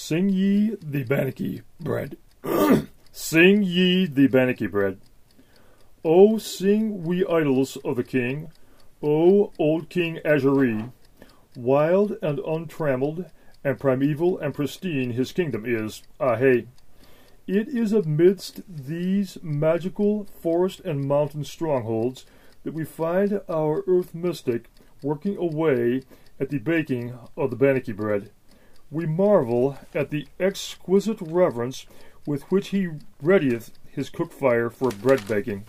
Sing ye the Bannocky bread. Sing ye the Bannocky bread. O sing we idols of the king, O old King Azuri. Wild and untrammeled, and primeval and pristine his kingdom is, ahey. It is amidst these magical forest and mountain strongholds that we find our earth mystic working away at the baking of the Bannocky bread. We marvel at the exquisite reverence with which he readieth his cook fire for bread baking.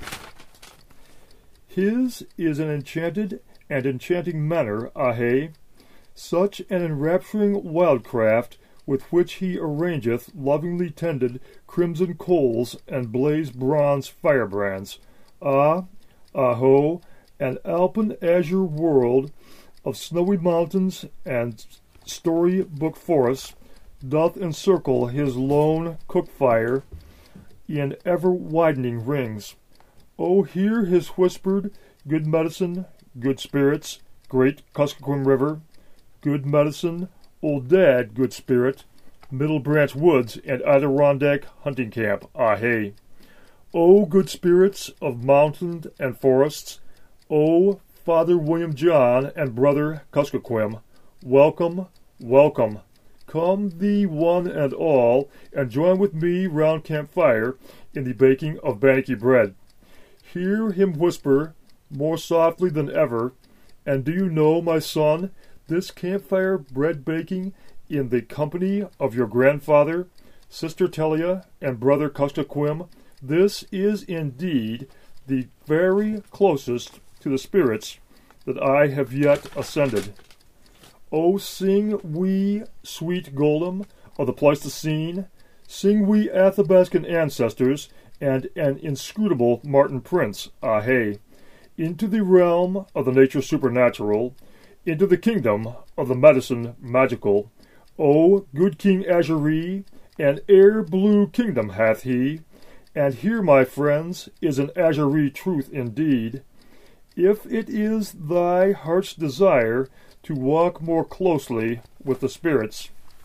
His is an enchanted and enchanting manner, ahey, such an enrapturing wildcraft with which he arrangeth lovingly tended crimson coals and blazed bronze firebrands. Ah, aho, an Alpen azure world of snowy mountains and story-book forests doth encircle his lone cook-fire in ever-widening rings. O hear his whispered, good medicine, good spirits, great Kuskokwim River, good medicine, old dad, good spirit, Middle Branch Woods and Adirondack hunting camp, ahey. O good spirits of mountain and forests, O Father William John and Brother Kuskokwim, welcome, welcome. Come thee one and all, and join with me round campfire in the baking of Bannocky bread. Hear him whisper, more softly than ever, and do you know, my son, this campfire bread baking in the company of your grandfather, Sister Telia, and Brother Kuskokwim, this is indeed the very closest to the spirits that I have yet ascended. O sing we, sweet Golem of the Pleistocene, sing we Athabascan ancestors, and an inscrutable Martin Prince, ahey, into the realm of the nature supernatural, into the kingdom of the medicine magical. O good King Azuri, an air-blue kingdom hath he, and here, my friends, is an Azuri truth indeed. If it is thy heart's desire to walk more closely with the spirits,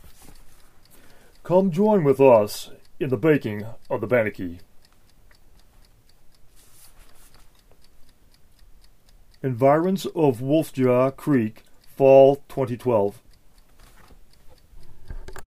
come join with us in the baking of the Bannocky. Environs of Wolfjaw Creek, Fall 2012.